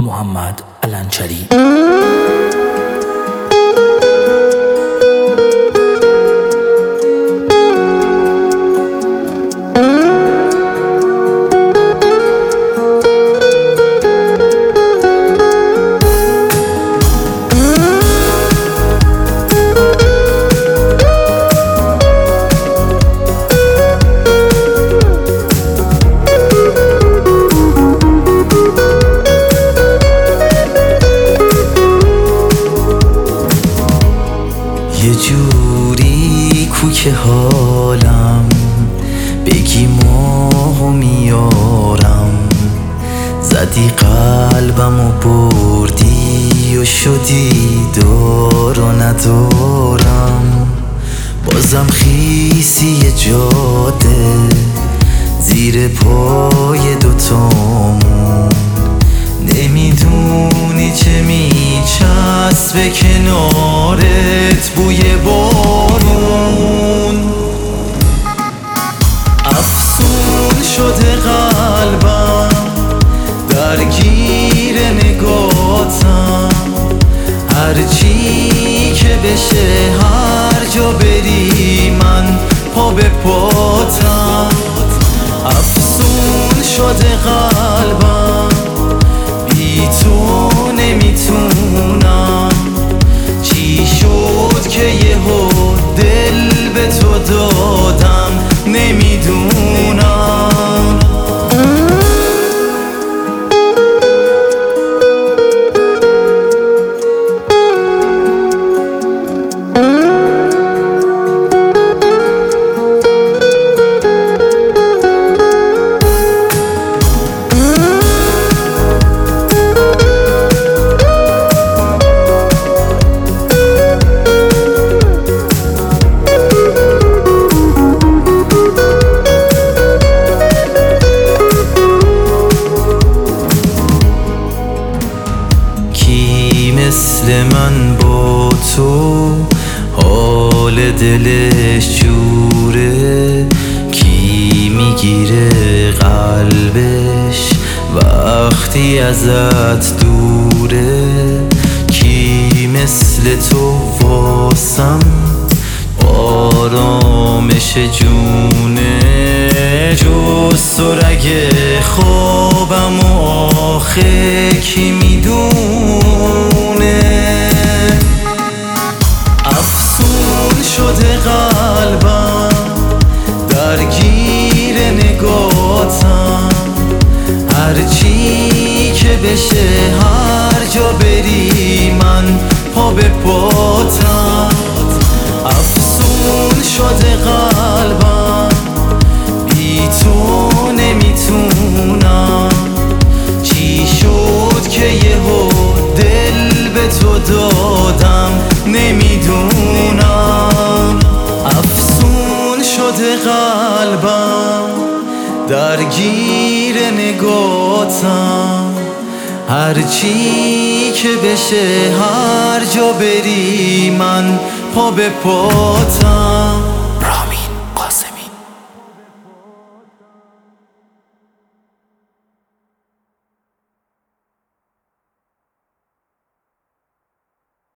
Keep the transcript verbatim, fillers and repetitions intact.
محمد علنچری. یه جوری کو که حالم بگی ماهو میارم، زدی قلبم و بردی و شدی دار و ندارم. بازم خیسی یه جاده زیر پای دوتامون، نمیدونی چه میچسبه کنارت بوی بارون. افسون شده قلبم درگیر نگاتم، هرچی که بشه هر جا بری من پا به پاتم. افسون شده قلبم بی تو نمیتونم، چی شد که یهو دل به تو دادم نمیدونم. مثل من با تو حال دلش جوره، کی میگیره قلبش وقتی ازت دوره. کی مثل تو واسم آرامش جونه، جز تو رگ خوابم و آخه کی میدونه. افسون شده قلبم درگیر نگاتم، هرچی که بشه هر جا بری من پا به پاتم. افسون شده قلبم بی تو نمیتونم، چی شد که یهو دل به تو دادم نمیدونم. افسون شده قلبم درگیر نگاتم، هرچی که بشه هر جا بری من پا به پاتم.